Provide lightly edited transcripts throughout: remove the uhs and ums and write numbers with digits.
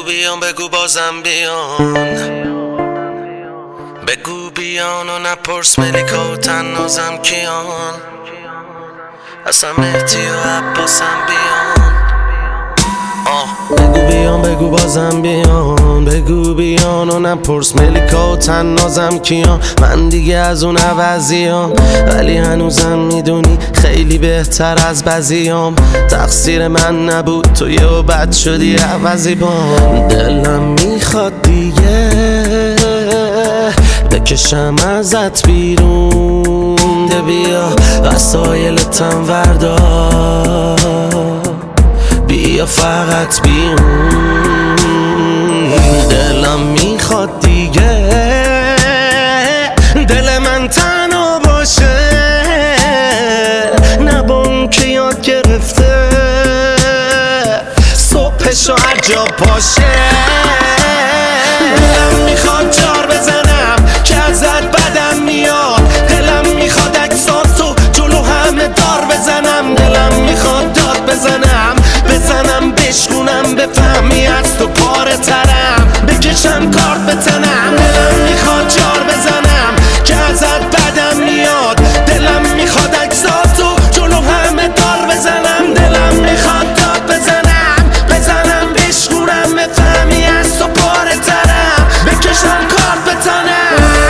بیان بگو بازم بیان، بگو بیان و نپرس ملیکا و تنازم کیان، اصلا مهدی و عباسم بیان. بگو بیان بگو بازم بیان، بگو بیان و نپرس ملیکا و تنازم کیان. من دیگه از اون عوضیام، ولی هنوزم میدونی خیلی بهتر از بعضیام. تقصیر من نبود، تو یهو بد شدی عوضی بام. دلم میخواد دیگه بکشم ازت بیرون، ده بیا وسایلتم وردار، بیا فقط بیرون. دلم میخواد دیگه دل من تنها باشه، نه با اون که یاد گرفته صبحشو هر جا پاشه. دلم میخواد جار بزنم که ازت بدم میاد، دلم میخواد عکساتو جلو همه دار بزنم، دلم میخواد داد بزنم بشکونم بفهمی از تو پاره ترم، بکشم کارت به تنم. دلم میخواد جار بزنم که ازت بدم میاد، دلم میخواد عکساتو جلو همه دار بزنم، دلم میخواد داد بزنم بشکونم بفهمی از تو پاره ترم، بکشم کارت به تنم.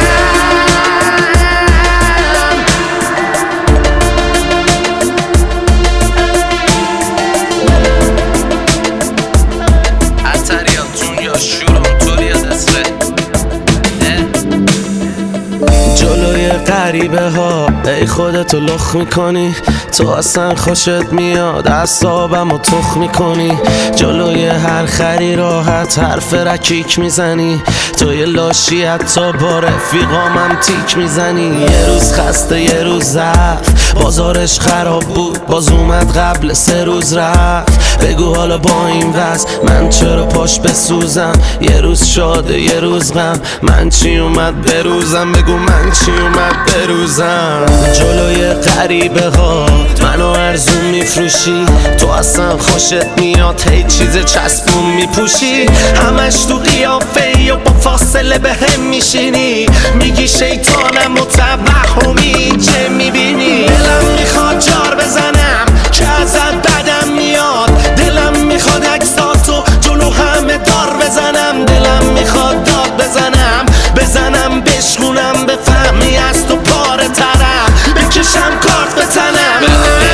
جلوی غریبه ها ای خودتو لخ میکنی، تو اصلا خوشت میاد اعصابمو تخ میکنی. جلوی هر خری راحت حرف رکیک میزنی، تو یه لاشی حتی با رفیقامم تیک میزنی. یه روز خسته یه روز ضعف، بازارش خراب بود باز اومد قبل 3 روز رفت. بگو حالا با این وضع من چرا پاش بسوزم، یه روز شاده یه روز غم، من چی اومد بروزم، بگو من چی اومد بروزم. جلوی غریبه ها منو ارزون میفروشی، تو اصلا خوشت میاد هی چیز چسبون میپوشی، همش تو قیافه و با فاصله به هم میشینی، میگی شیطانم و توهمی چه میبینی. دلم میخواد جار بزنم که ازت بدم میاد، دلم میخواد عکساتو جلو همه دار بزنم، دلم میخواد داد بزنم بشکونم بفهمی از تو پاره ترم، بکشم کارت به تنم.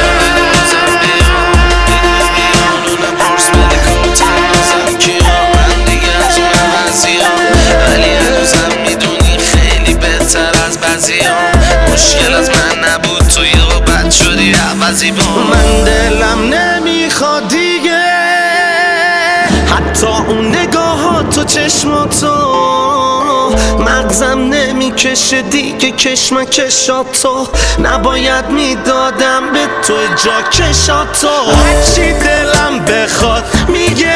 مشکل از من نبود، تو یهو بد شدی عوضی بام. من دلم نمیخواد دیگه حتی اون نگاهات و چشماتو، مغزم نمیکشه دیگه کشمکشاتو، نباید میدادم به تو جا کشاتو. هرچی دلم بخواد میگه،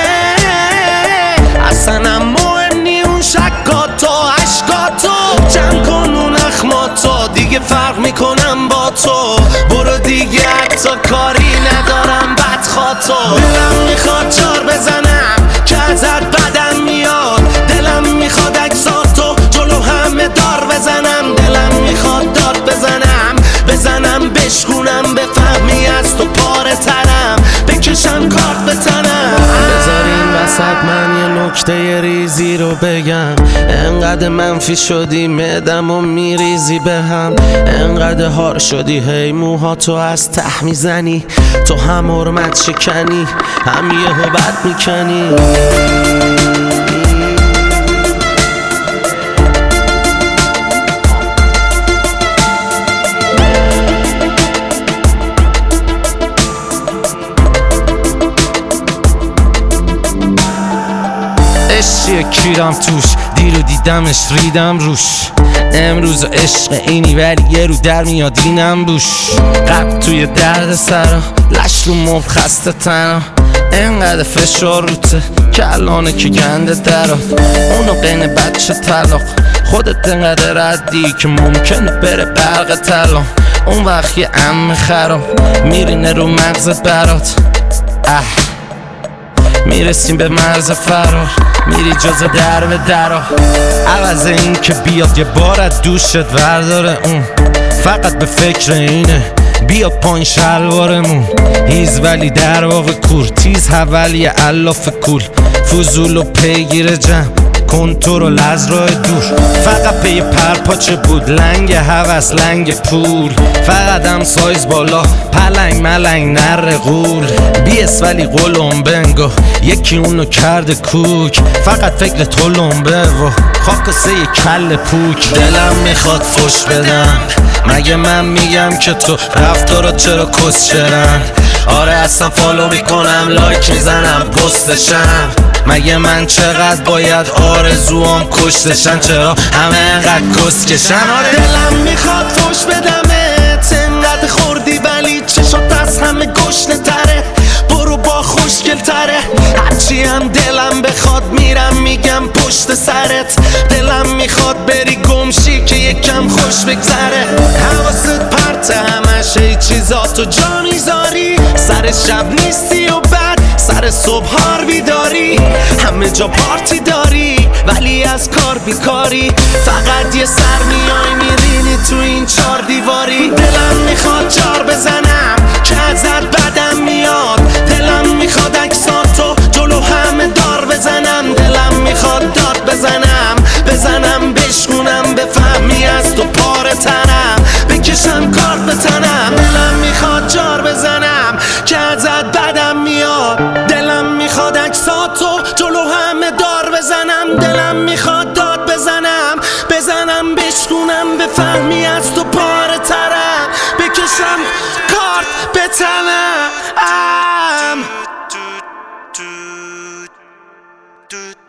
اصلا مهم نی اون شکاتو عشقاتو، جمع کن اون اخماتو، دیگه فرق میکنم با تو، برو دیگه حتی کاری ندارم بدخواتو. دلم میخواد جار بزنم که ازت بدم میاد، دلم میخواد عکساتو جلو همه دار بزنم، دلم میخواد داد بزنم بشکونم بفهمی از تو پاره ترم، بکشم کارت به تنم. بذارین وسط من یه نکته ریزی رو بگم، انقدر منفی شدی معدم و میریزی به هم، انقدر هار شدی هی موهاتو از ته میزنی، تو هم حرمت شکنی هم یهو بد میکنی. عشقیه کیرم توش، دیرو دیدمش ریدم روش، امروز عشق اینی ولی یه رو در میاد اینم بوش. قبل توی درد سرا لش رو مب خسته تنها، انقدر فشار روته که الانه که گنده درات، اونو قین بچه طلاق، خودت انقدر ردی که ممکنه بره برق طلا، اون وقت یه عمه خراب میرینه رو مغزت برات. میرسیم به مرز فرار، میری جز در به درا. عوض این که بیاد یه بار از دوشت ورداره، اون فقط به فکر اینه بیاد پایین شلوارمون. هیز ولی در واقع کور، تیز حولی علاف کول، فضول و پیگیر جمع، کنترل از راه دور. فقط پی پرپاچه بود، لنگ هوس لنگ پول، فقط هم سایز بالا، پلنگ ملنگ نر غول. بیس ولی قلم بنگو، یکی اونو کرده کوک، فقط فکر تو لنبه و خاکسه کل پوک. دلم میخواد فش بدم، مگه من میگم که تو رفتارا چرا کسچرن؟ آره اصلا فالو میکنم، لایک میزنم، پستشم. مگه من چقدر باید آرزوام کشتشن؟ چرا همه انقدر کسکشن؟ آره دلم میخواد فش بدمت، انقدر خوردی ولی چشات از همه گشنه تره. برو با خوشگل تره، هرچی هم دلم بخواد میرم میگم پشت سرت. دلم میخواد بری گمشی که یکم خوش بگذره. حواست پرته همش ای چیزاتو جا میذاری، سر شب نیستی و بعد سر صبح هار بیداری. همه جا پارتی داری ولی از کار بیکاری، فقط یه سر میای میرینی تو این چار دیواری. دلم میخواد جار بزنم که ازت بدم میاد، دلم میخواد عکساتو جلو همه دار بزنم. دلم میخواد داد بزنم بشکونم، بفهمی از تو پاره تنم، بکشم کارت به تنم. دلم میخواد جار بزنم که ازت بدم میاد، دلم میخواد عکساتو جلو همه دار بزنم. دلم میخواد داد بزنم بشکونم، بفهمی از تو پاره ترم، بکشم کارت به تنم.